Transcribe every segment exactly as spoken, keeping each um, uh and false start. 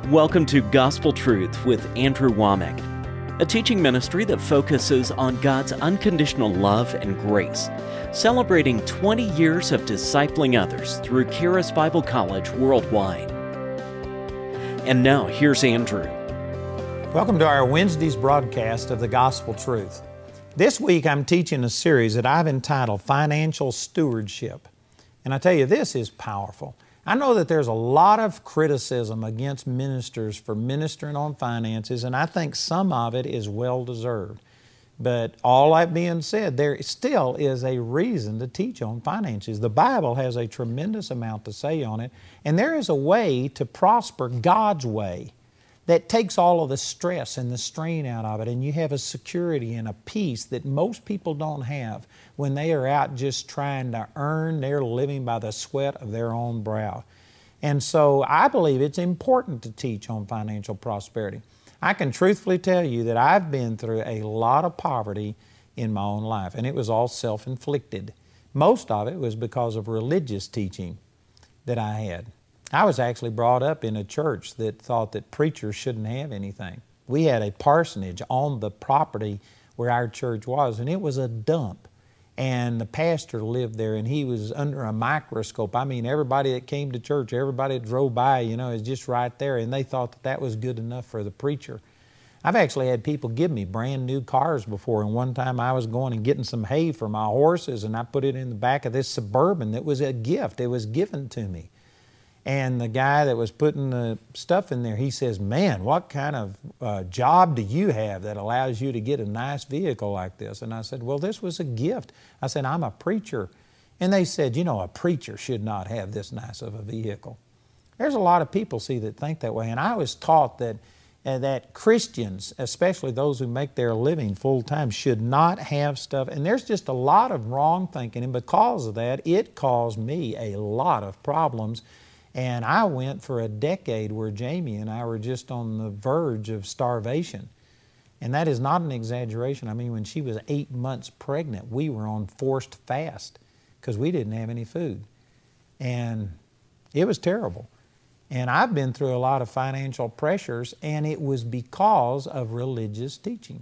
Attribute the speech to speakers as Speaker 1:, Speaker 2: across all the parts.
Speaker 1: Welcome to Gospel Truth with Andrew Womack, a teaching ministry that focuses on God's unconditional love and grace, celebrating twenty years of discipling others through Charis Bible College worldwide. And now, here's Andrew.
Speaker 2: Welcome to our Wednesday's broadcast of the Gospel Truth. This week I'm teaching a series that I've entitled Financial Stewardship. And I tell you, this is powerful. I know that there's a lot of criticism against ministers for ministering on finances, and I think some of it is well-deserved. But all that being said, there still is a reason to teach on finances. The Bible has a tremendous amount to say on it, and there is a way to prosper God's way that takes all of the stress and the strain out of it, and you have a security and a peace that most people don't have when they are out just trying to earn their living by the sweat of their own brow. And so I believe it's important to teach on financial prosperity. I can truthfully tell you that I've been through a lot of poverty in my own life, and it was all self-inflicted. Most of it was because of religious teaching that I had. I was actually brought up in a church that thought that preachers shouldn't have anything. We had a parsonage on the property where our church was, and it was a dump. And the pastor lived there, and he was under a microscope. I mean, everybody that came to church, everybody that drove by, you know, is just right there, and they thought that that was good enough for the preacher. I've actually had people give me brand new cars before, and one time I was going and getting some hay for my horses, and I put it in the back of this Suburban that was a gift. It was given to me. And the guy that was putting the stuff in there, he says, "Man, what kind of uh, job do you have that allows you to get a nice vehicle like this?" And I said, "Well, this was a gift." I said, "I'm a preacher." And they said, "You know, a preacher should not have this nice of a vehicle." There's a lot of people, see, that think that way. And I was taught that, uh, that Christians, especially those who make their living full-time, should not have stuff. And there's just a lot of wrong thinking. And because of that, it caused me a lot of problems. And I went for a decade where Jamie and I were just on the verge of starvation. And that is not an exaggeration. I mean, when she was eight months pregnant, we were on forced fast because we didn't have any food. And it was terrible. And I've been through a lot of financial pressures, and it was because of religious teaching.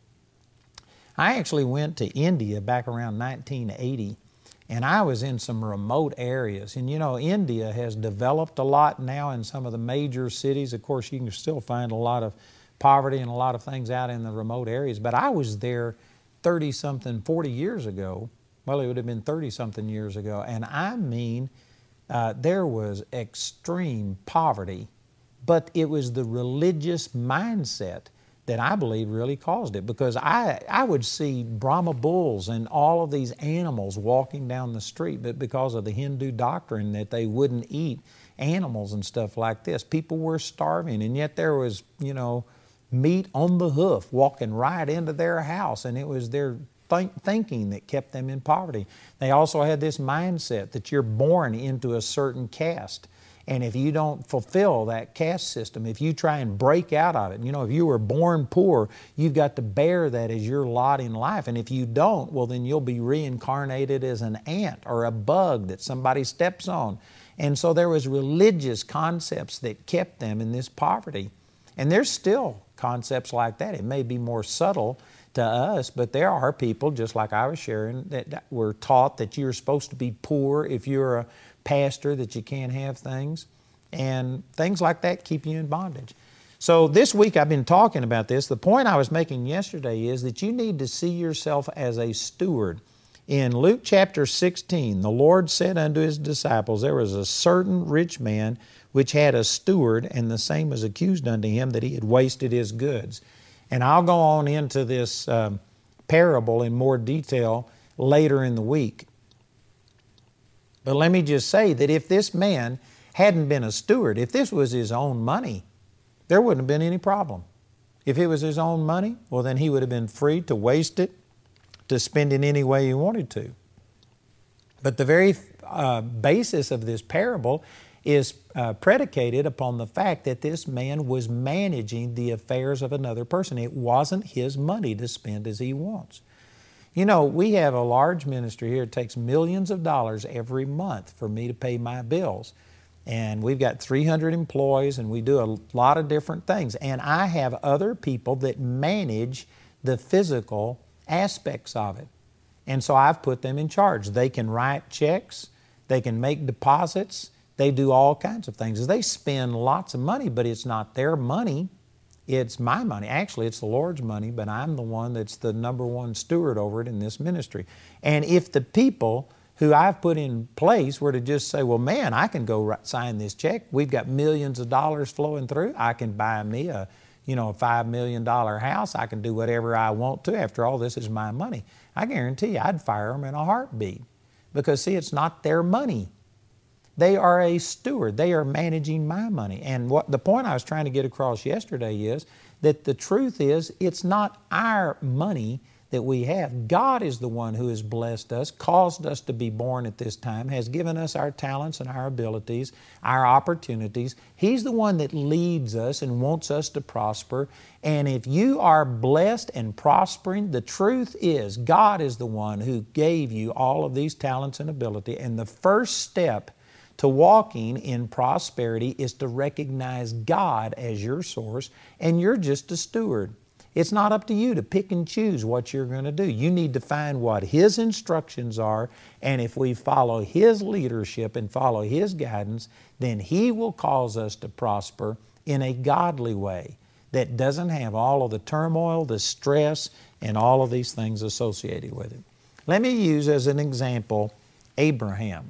Speaker 2: I actually went to India back around nineteen eighty. And I was in some remote areas. And you know, India has developed a lot now in some of the major cities. Of course, you can still find a lot of poverty and a lot of things out in the remote areas. But I was there thirty-something, forty years ago. Well, it would have been thirty-something years ago. And I mean, uh, there was extreme poverty. But it was the religious mindset that I believe really caused it, because I, I would see Brahma bulls and all of these animals walking down the street, but because of the Hindu doctrine that they wouldn't eat animals and stuff like this, people were starving, and yet there was, you know, meat on the hoof walking right into their house, and it was their think, thinking that kept them in poverty. They also had this mindset that you're born into a certain caste. And if you don't fulfill that caste system, if you try and break out of it, you know, if you were born poor, you've got to bear that as your lot in life. And if you don't, well, then you'll be reincarnated as an ant or a bug that somebody steps on. And so there was religious concepts that kept them in this poverty. And there's still concepts like that. It may be more subtle to us, but there are people, just like I was sharing, that were taught that you're supposed to be poor if you're a pastor, that you can't have things, and things like that keep you in bondage. So this week I've been talking about this. The point I was making yesterday is that you need to see yourself as a steward. In Luke chapter sixteen, the Lord said unto His disciples, there was a certain rich man which had a steward, and the same was accused unto him that he had wasted his goods. And I'll go on into this um, parable in more detail later in the week. But let me just say that if this man hadn't been a steward, if this was his own money, there wouldn't have been any problem. If it was his own money, well, then he would have been free to waste it, to spend it any way he wanted to. But the very uh, basis of this parable is uh, predicated upon the fact that this man was managing the affairs of another person. It wasn't his money to spend as he wants. You know, we have a large ministry here. It takes millions of dollars every month for me to pay my bills. And we've got three hundred employees, and we do a lot of different things. And I have other people that manage the physical aspects of it. And so I've put them in charge. They can write checks, they can make deposits, they do all kinds of things. They spend lots of money, but it's not their money, it's my money. Actually, it's the Lord's money, but I'm the one that's the number one steward over it in this ministry. And if the people who I've put in place were to just say, well, man, I can go sign this check. We've got millions of dollars flowing through. I can buy me a, you know, a five million dollar house. I can do whatever I want to. After all, this is my money. I guarantee you I'd fire them in a heartbeat. Because, see, it's not their money. They are a steward. They are managing my money. And what the point I was trying to get across yesterday is that the truth is it's not our money that we have. God is the one who has blessed us, caused us to be born at this time, has given us our talents and our abilities, our opportunities. He's the one that leads us and wants us to prosper. And if you are blessed and prospering, the truth is God is the one who gave you all of these talents and ability. And the first step to walking in prosperity is to recognize God as your source, and you're just a steward. It's not up to you to pick and choose what you're going to do. You need to find what His instructions are, and if we follow His leadership and follow His guidance, then He will cause us to prosper in a godly way that doesn't have all of the turmoil, the stress, and all of these things associated with it. Let me use as an example Abraham.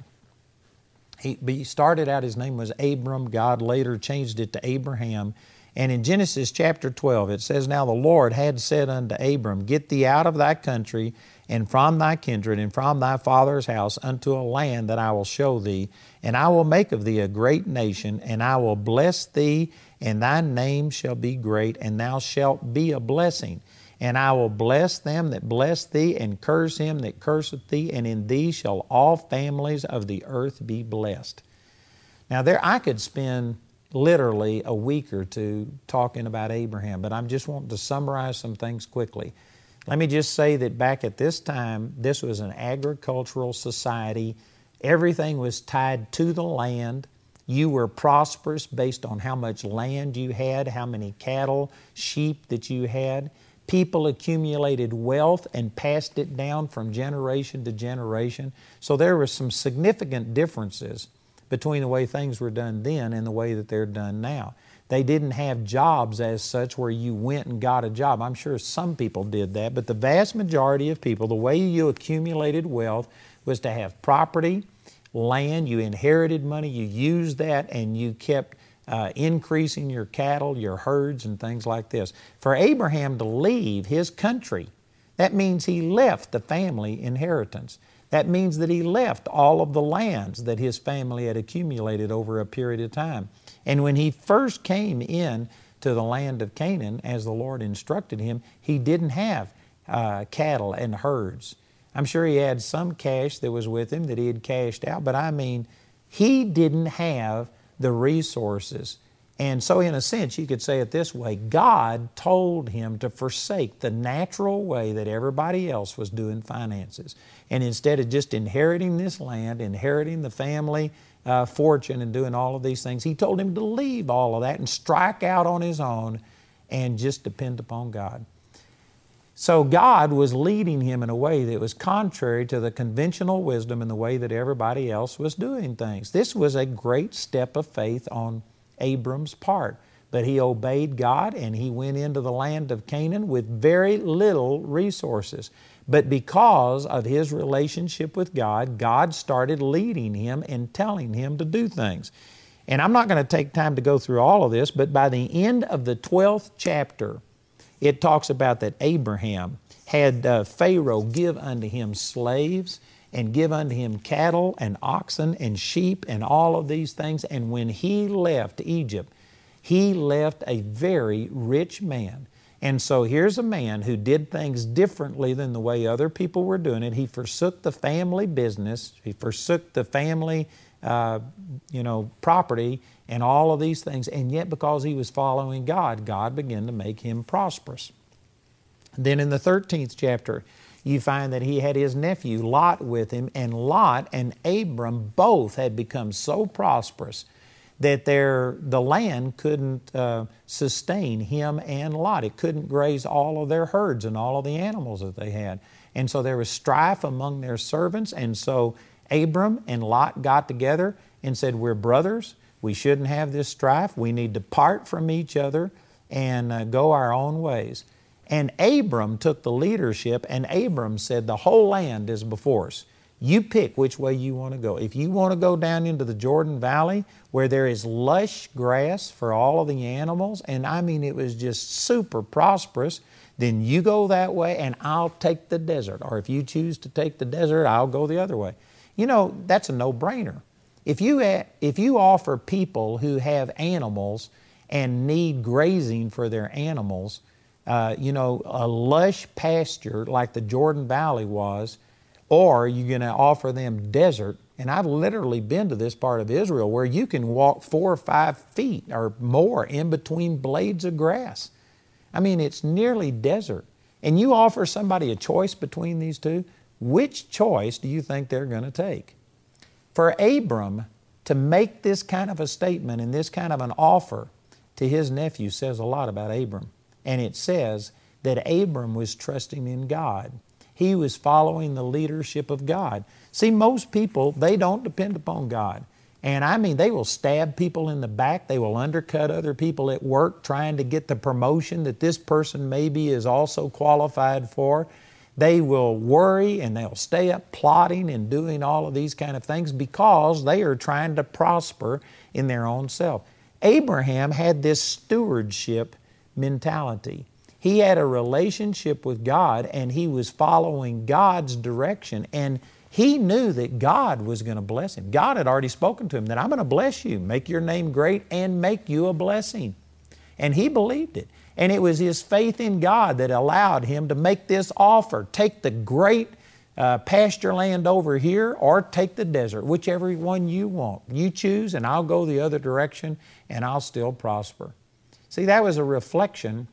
Speaker 2: He, he started out, his name was Abram. God later changed it to Abraham. And in Genesis chapter twelve, it says, Now the Lord had said unto Abram, Get thee out of thy country, and from thy kindred, and from thy father's house, unto a land that I will show thee. And I will make of thee a great nation, and I will bless thee, and thy name shall be great, and thou shalt be a blessing. And I will bless them that bless thee, and curse him that curseth thee, and in thee shall all families of the earth be blessed. Now there I could spend literally a week or two talking about Abraham, but I'm just wanting to summarize some things quickly. Let me just say that back at this time, this was an agricultural society. Everything was tied to the land. You were prosperous based on how much land you had, how many cattle, sheep that you had. People accumulated wealth and passed it down from generation to generation. So there were some significant differences between the way things were done then and the way that they're done now. They didn't have jobs as such where you went and got a job. I'm sure some people did that, but the vast majority of people, the way you accumulated wealth was to have property, land, you inherited money, you used that, and you kept uh, increasing your cattle, your herds, and things like this. For Abraham to leave his country, that means he left the family inheritance. That means that he left all of the lands that his family had accumulated over a period of time. And when he first came in to the land of Canaan, as the Lord instructed him, he didn't have uh, cattle and herds. I'm sure he had some cash that was with him that he had cashed out, but I mean, he didn't have the resources. And so in a sense, you could say it this way, God told him to forsake the natural way that everybody else was doing finances. And instead of just inheriting this land, inheriting the family uh, fortune and doing all of these things, He told him to leave all of that and strike out on his own and just depend upon God. So God was leading him in a way that was contrary to the conventional wisdom and the way that everybody else was doing things. This was a great step of faith on Abram's part. But he obeyed God and he went into the land of Canaan with very little resources. But because of his relationship with God, God started leading him and telling him to do things. And I'm not going to take time to go through all of this, but by the end of the twelfth chapter, it talks about that Abraham had uh, Pharaoh give unto him slaves and give unto him cattle and oxen and sheep and all of these things. And when he left Egypt, he left a very rich man. And so here's a man who did things differently than the way other people were doing it. He forsook the family business. He forsook the family, uh, you know, property and all of these things. And yet because he was following God, God began to make him prosperous. Then in the thirteenth chapter, you find that he had his nephew Lot with him, and Lot and Abram both had become so prosperous that their, the land couldn't uh, sustain him and Lot. It couldn't graze all of their herds and all of the animals that they had. And so there was strife among their servants, and so Abram and Lot got together and said, we're brothers, we shouldn't have this strife, we need to part from each other and uh, go our own ways. And Abram took the leadership, and Abram said, the whole land is before us. You pick which way you want to go. If you want to go down into the Jordan Valley where there is lush grass for all of the animals, and I mean it was just super prosperous, then you go that way and I'll take the desert. Or if you choose to take the desert, I'll go the other way. You know, that's a no-brainer. If you, if you offer people who have animals and need grazing for their animals, uh, you know, a lush pasture like the Jordan Valley was, or you're going to offer them desert, and I've literally been to this part of Israel where you can walk four or five feet or more in between blades of grass. I mean, it's nearly desert. And you offer somebody a choice between these two, which choice do you think they're going to take? For Abram to make this kind of a statement and this kind of an offer to his nephew says a lot about Abram. And it says that Abram was trusting in God. He was following the leadership of God. See, most people, they don't depend upon God. And I mean, they will stab people in the back. They will undercut other people at work trying to get the promotion that this person maybe is also qualified for. They will worry and they'll stay up plotting and doing all of these kind of things because they are trying to prosper in their own self. Abraham had this stewardship mentality. He had a relationship with God and he was following God's direction, and he knew that God was going to bless him. God had already spoken to him that I'm going to bless you, make your name great and make you a blessing. And he believed it. And it was his faith in God that allowed him to make this offer. Take the great uh, pasture land over here or take the desert, whichever one you want. You choose and I'll go the other direction and I'll still prosper. See, that was a reflection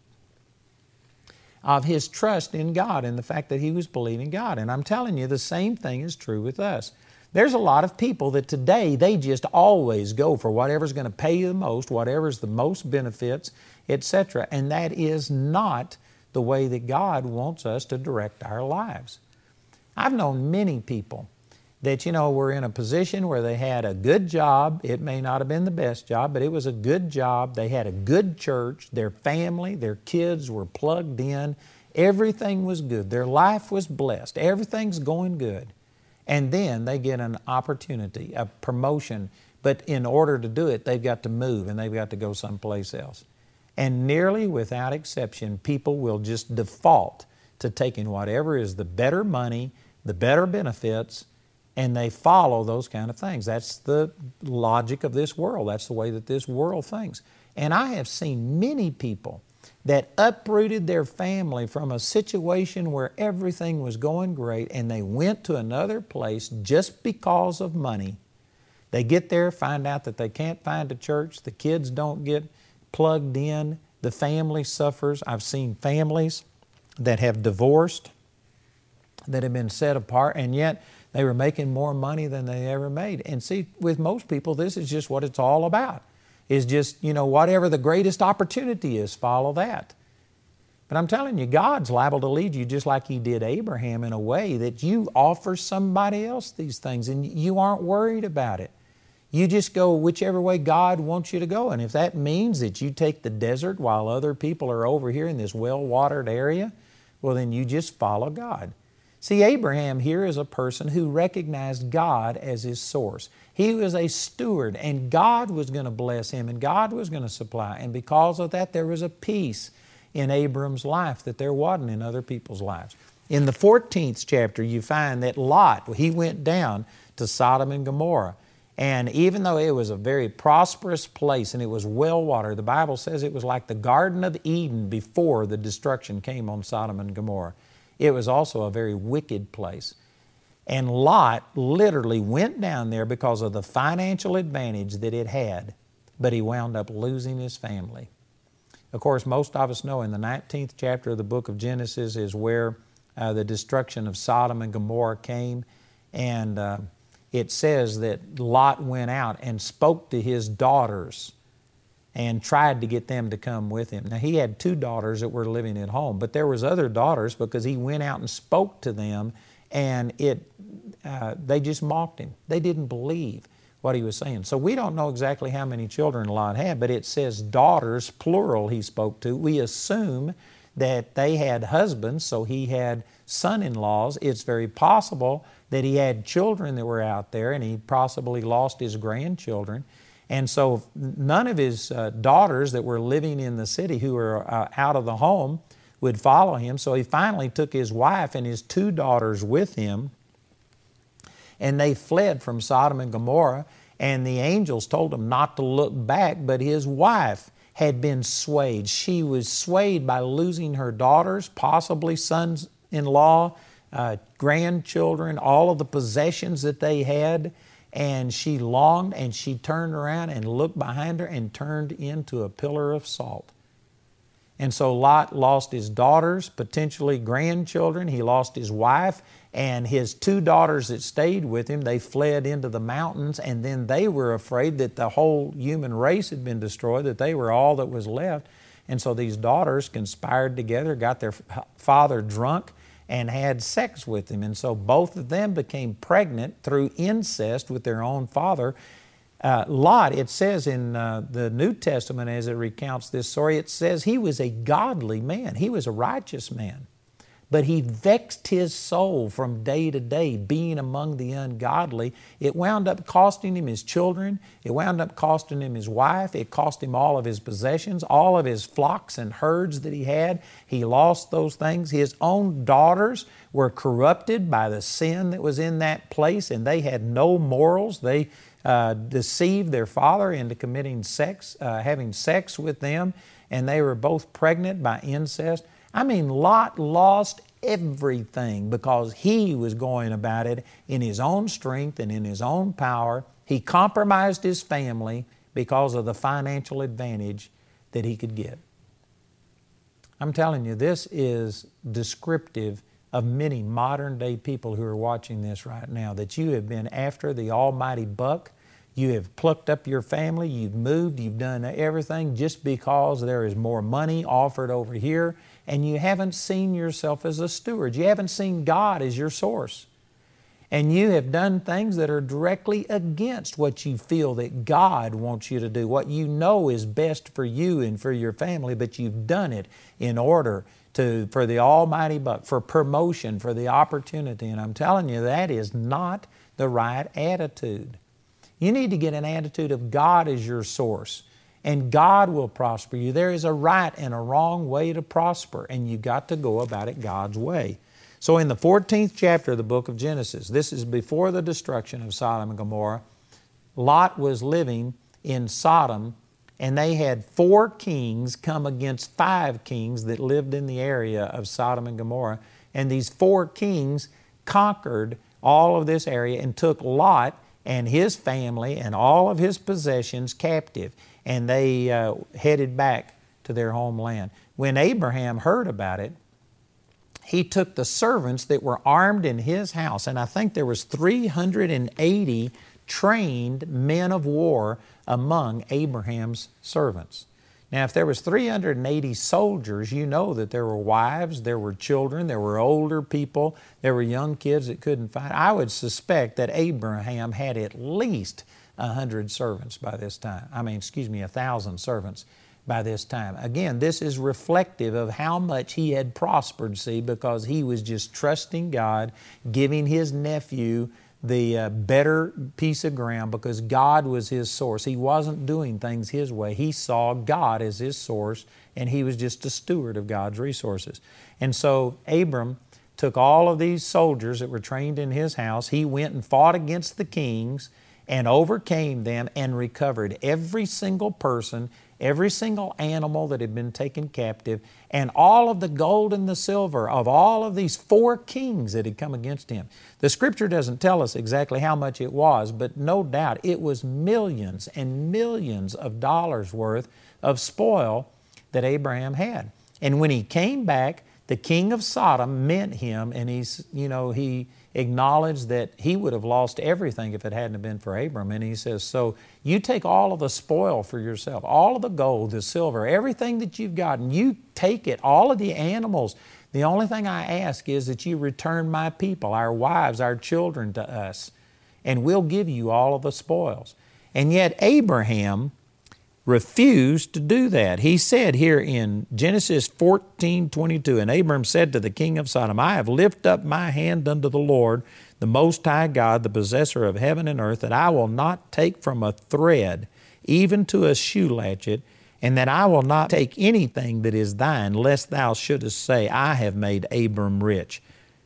Speaker 2: of his trust in God and the fact that he was believing God. And I'm telling you, the same thing is true with us. There's a lot of people that today, they just always go for whatever's going to pay you the most, whatever's the most benefits, et cetera. And that is not the way that God wants us to direct our lives. I've known many people that, you know, were in a position where they had a good job. It may not have been the best job, but it was a good job. They had a good church. Their family, their kids were plugged in. Everything was good. Their life was blessed. Everything's going good. And then they get an opportunity, a promotion, but in order to do it, they've got to move and they've got to go someplace else. And nearly without exception, people will just default to taking whatever is the better money, the better benefits, and they follow those kind of things. That's the logic of this world. That's the way that this world thinks. And I have seen many people that uprooted their family from a situation where everything was going great and they went to another place just because of money. They get there, find out that they can't find a church, the kids don't get plugged in, the family suffers. I've seen families that have divorced, that have been set apart, and yet they were making more money than they ever made. And see, with most people, this is just what it's all about. Is just, you know, whatever the greatest opportunity is, follow that. But I'm telling you, God's liable to lead you just like He did Abraham in a way that you offer somebody else these things and you aren't worried about it. You just go whichever way God wants you to go. And if that means that you take the desert while other people are over here in this well-watered area, well, then you just follow God. See, Abraham here is a person who recognized God as his source. He was a steward, and God was going to bless him, and God was going to supply. And because of that, there was a peace in Abram's life that there wasn't in other people's lives. In the fourteenth chapter, you find that Lot, he went down to Sodom and Gomorrah. And even though it was a very prosperous place and it was well watered, the Bible says it was like the Garden of Eden before the destruction came on Sodom and Gomorrah. It was also a very wicked place. And Lot literally went down there because of the financial advantage that it had, but he wound up losing his family. Of course, most of us know in the nineteenth chapter of the book of Genesis is where uh, the destruction of Sodom and Gomorrah came. And uh, it says that Lot went out and spoke to his daughters and tried to get them to come with him. Now, he had two daughters that were living at home, but there was other daughters because he went out and spoke to them, and it, uh, they just mocked him. They didn't believe what he was saying. So we don't know exactly how many children Lot had, but it says daughters, plural, he spoke to. We assume that they had husbands, so he had son-in-laws. It's very possible that he had children that were out there, and he possibly lost his grandchildren. And so none of his uh, daughters that were living in the city who were uh, out of the home would follow him. So he finally took his wife and his two daughters with him, and they fled from Sodom and Gomorrah. And the angels told him not to look back, but his wife had been swayed. She was swayed by losing her daughters, possibly sons-in-law, uh, grandchildren, all of the possessions that they had. And she longed, and she turned around and looked behind her and turned into a pillar of salt. And so Lot lost his daughters, potentially grandchildren. He lost his wife, and his two daughters that stayed with him, they fled into the mountains, and then they were afraid that the whole human race had been destroyed, that they were all that was left. And so these daughters conspired together, got their father drunk, and had sex with him. And so both of them became pregnant through incest with their own father. Uh, Lot, it says in uh, the New Testament as it recounts this story, it says he was a godly man. He was a righteous man. But he vexed his soul from day to day, being among the ungodly. It wound up costing him his children. It wound up costing him his wife. It cost him all of his possessions, all of his flocks and herds that he had. He lost those things. His own daughters were corrupted by the sin that was in that place, and they had no morals. They uh, deceived their father into committing sex, uh, having sex with them, and they were both pregnant by incest. I mean, Lot lost everything because he was going about it in his own strength and in his own power. He compromised his family because of the financial advantage that he could get. I'm telling you, this is descriptive of many modern day people who are watching this right now, that you have been after the almighty buck. You have plucked up your family, you've moved, you've done everything just because there is more money offered over here, and you haven't seen yourself as a steward. You haven't seen God as your source. And you have done things that are directly against what you feel that God wants you to do, what you know is best for you and for your family, but you've done it in order to, for the almighty buck, for promotion, for the opportunity. And I'm telling you, that is not the right attitude. You need to get an attitude of God as your source, and God will prosper you. There is a right and a wrong way to prosper, and you've got to go about it God's way. So in the fourteenth chapter of the book of Genesis, this is before the destruction of Sodom and Gomorrah, Lot was living in Sodom, and they had four kings come against five kings that lived in the area of Sodom and Gomorrah. And these four kings conquered all of this area and took Lot and his family and all of his possessions captive. And they uh, headed back to their homeland. When Abraham heard about it, he took the servants that were armed in his house, and I think there was three hundred eighty trained men of war among Abraham's servants. Now, if there was three hundred eighty soldiers, you know that there were wives, there were children, there were older people, there were young kids that couldn't fight. I would suspect that Abraham had at least a hundred servants by this time. I mean, excuse me, a thousand servants by this time. Again, this is reflective of how much he had prospered, see, because he was just trusting God, giving his nephew the uh, better piece of ground because God was his source. He wasn't doing things his way. He saw God as his source, and he was just a steward of God's resources. And so Abram took all of these soldiers that were trained in his house. He went and fought against the kings and overcame them and recovered every single person, every single animal that had been taken captive, and all of the gold and the silver of all of these four kings that had come against him. The Scripture doesn't tell us exactly how much it was, but no doubt it was millions and millions of dollars worth of spoil that Abraham had. And when he came back, the king of Sodom met him, and he's, you know, he acknowledged that he would have lost everything if it hadn't been for Abram. And he says, so you take all of the spoil for yourself, all of the gold, the silver, everything that you've gotten, you take it, all of the animals. The only thing I ask is that you return my people, our wives, our children to us, and we'll give you all of the spoils. And yet Abraham refused to do that. He said here in Genesis fourteen twenty-two, and Abram said to the king of Sodom, I have lifted up my hand unto the Lord, the Most High God, the possessor of heaven and earth, that I will not take from a thread, even to a shoe latchet, and that I will not take anything that is thine, lest thou shouldest say, I have made Abram rich.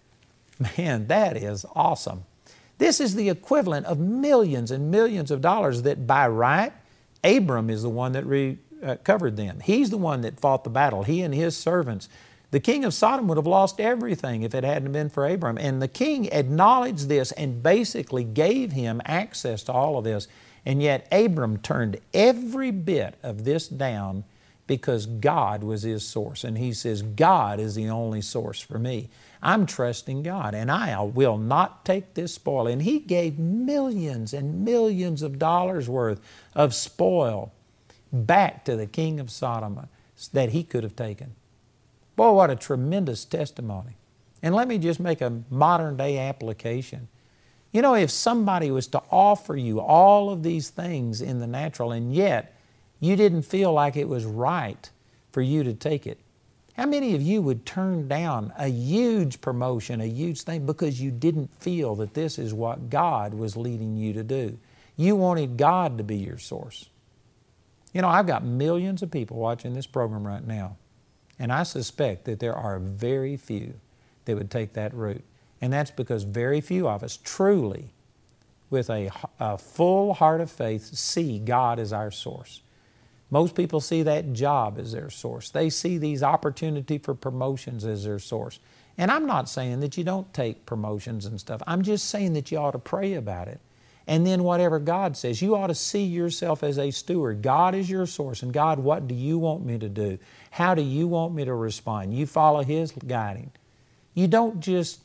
Speaker 2: Man, that is awesome. This is the equivalent of millions and millions of dollars that by right, Abram is the one that recovered them. He's the one that fought the battle, he and his servants. The king of Sodom would have lost everything if it hadn't been for Abram. And the king acknowledged this and basically gave him access to all of this. And yet Abram turned every bit of this down because God was his source. And he says, God is the only source for me. I'm trusting God, and I will not take this spoil. And he gave millions and millions of dollars worth of spoil back to the king of Sodom that he could have taken. Boy, what a tremendous testimony. And let me just make a modern day application. You know, if somebody was to offer you all of these things in the natural, and yet you didn't feel like it was right for you to take it, how many of you would turn down a huge promotion, a huge thing, because you didn't feel that this is what God was leading you to do? You wanted God to be your source. You know, I've got millions of people watching this program right now, and I suspect that there are very few that would take that route. And that's because very few of us truly, with a, a full heart of faith, see God as our source. Most people see that job as their source. They see these opportunities for promotions as their source. And I'm not saying that you don't take promotions and stuff. I'm just saying that you ought to pray about it. And then whatever God says, you ought to see yourself as a steward. God is your source. And God, what do you want me to do? How do you want me to respond? You follow His guiding. You don't just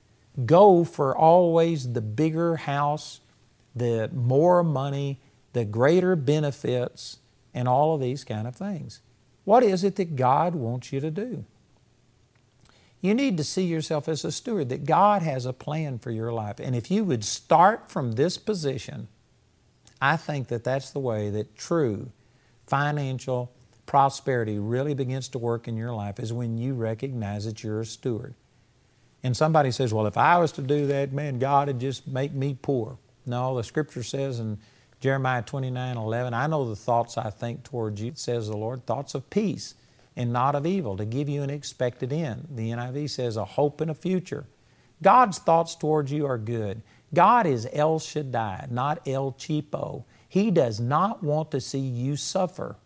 Speaker 2: go for always the bigger house, the more money, the greater benefits, and all of these kind of things. What is it that God wants you to do? You need to see yourself as a steward, that God has a plan for your life. And if you would start from this position, I think that that's the way that true financial prosperity really begins to work in your life, is when you recognize that you're a steward. And somebody says, well, if I was to do that, man, God would just make me poor. No, the Scripture says in Jeremiah twenty-nine eleven, I know the thoughts I think towards you, says the Lord, thoughts of peace and not of evil, to give you an expected end. The N I V says a hope and a future. God's thoughts towards you are good. God is El Shaddai, not El Cheapo. He does not want to see you suffer.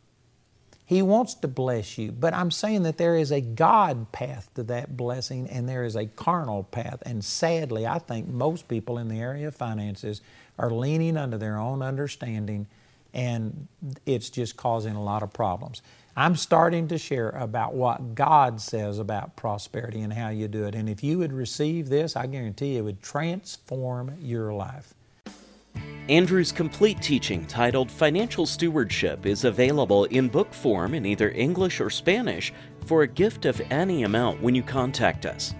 Speaker 2: He wants to bless you, but I'm saying that there is a God path to that blessing, and there is a carnal path. And sadly, I think most people in the area of finances are leaning under their own understanding, and it's just causing a lot of problems. I'm starting to share about what God says about prosperity and how you do it. And if you would receive this, I guarantee you it would transform your life.
Speaker 1: Andrew's complete teaching, titled Financial Stewardship, is available in book form in either English or Spanish for a gift of any amount when you contact us.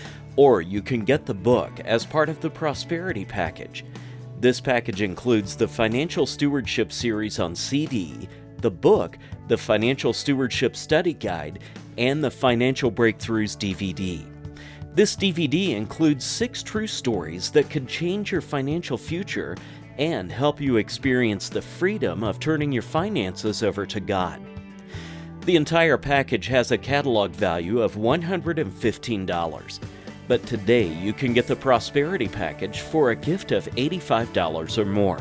Speaker 1: Or you can get the book as part of the Prosperity Package. This package includes the Financial Stewardship series on C D, the book, the Financial Stewardship Study Guide, and the Financial Breakthroughs D V D. This D V D includes six true stories that could change your financial future and help you experience the freedom of turning your finances over to God. The entire package has a catalog value of one hundred fifteen dollars, but today you can get the Prosperity Package for a gift of eighty-five dollars or more.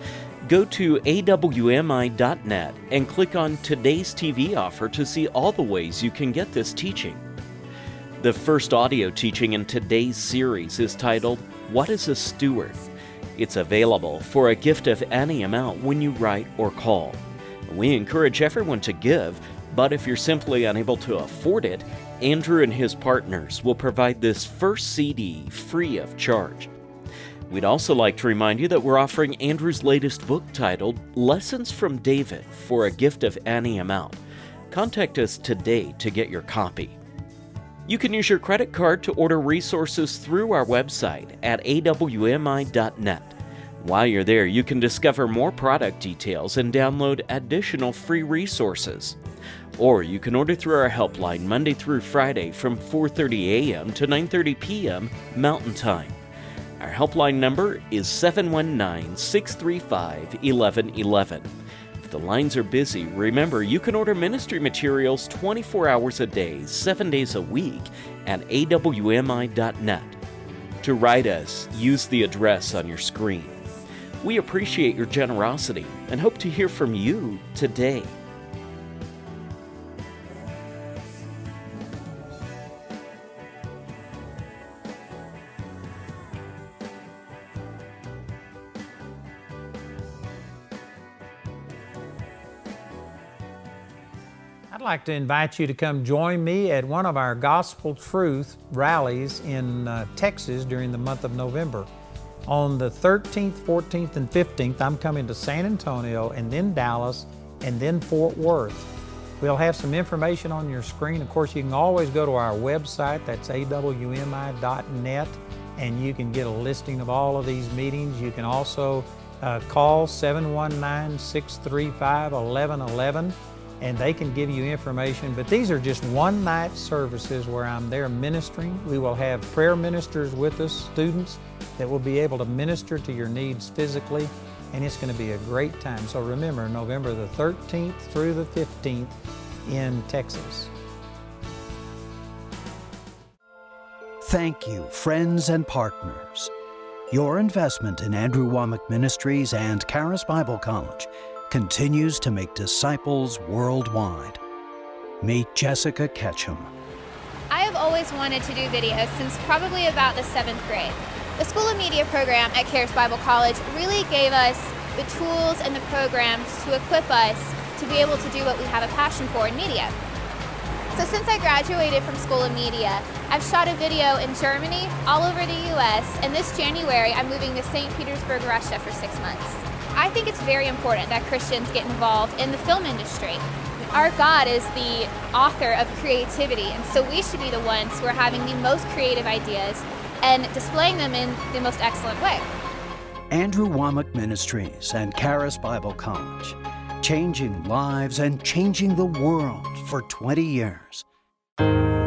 Speaker 1: Go to A W M I dot net and click on Today's T V Offer to see all the ways you can get this teaching. The first audio teaching in today's series is titled, What is a Steward? It's available for a gift of any amount when you write or call. We encourage everyone to give, But if you're simply unable to afford it, Andrew and his partners will provide this first C D free of charge. We'd also like to remind you that we're offering Andrew's latest book titled Lessons from David for a gift of any amount. Contact us today to get your copy. You can use your credit card to order resources through our website at A W M I dot net. While you're there, you can discover more product details and download additional free resources. Or you can order through our helpline Monday through Friday from four thirty a.m. to nine thirty p.m. Mountain Time. Our helpline number is seven one nine, six three five, one one one one. If the lines are busy, remember you can order ministry materials twenty-four hours a day, seven days a week at A W M I dot net. To write us, use the address on your screen. We appreciate your generosity and hope to hear from you today.
Speaker 2: I'd like to invite you to come join me at one of our Gospel Truth rallies in uh, Texas during the month of November. On the thirteenth, fourteenth, and fifteenth, I'm coming to San Antonio and then Dallas and then Fort Worth. We'll have some information on your screen. Of course, you can always go to our website, that's A W M I dot net, and you can get a listing of all of these meetings. You can also uh, call seven one nine, six three five, one one one one. And they can give you information. But these are just one-night services where I'm there ministering. We will have prayer ministers with us, students that will be able to minister to your needs physically, and it's going to be a great time. So remember, November the thirteenth through the fifteenth in Texas.
Speaker 3: Thank you, friends and partners. Your investment in Andrew Wommack Ministries and Charis Bible College continues to make disciples worldwide. Meet Jessica Ketchum.
Speaker 4: I have always wanted to do videos since probably about the seventh grade. The School of Media program at Charis Bible College really gave us the tools and the programs to equip us to be able to do what we have a passion for in media. So since I graduated from School of Media, I've shot a video in Germany, all over the U S, and this January I'm moving to Saint Petersburg, Russia for six months. I think it's very important that Christians get involved in the film industry. Our God is the author of creativity, and so we should be the ones who are having the most creative ideas and displaying them in the most excellent way.
Speaker 3: Andrew Wommack Ministries and Charis Bible College, changing lives and changing the world for twenty years.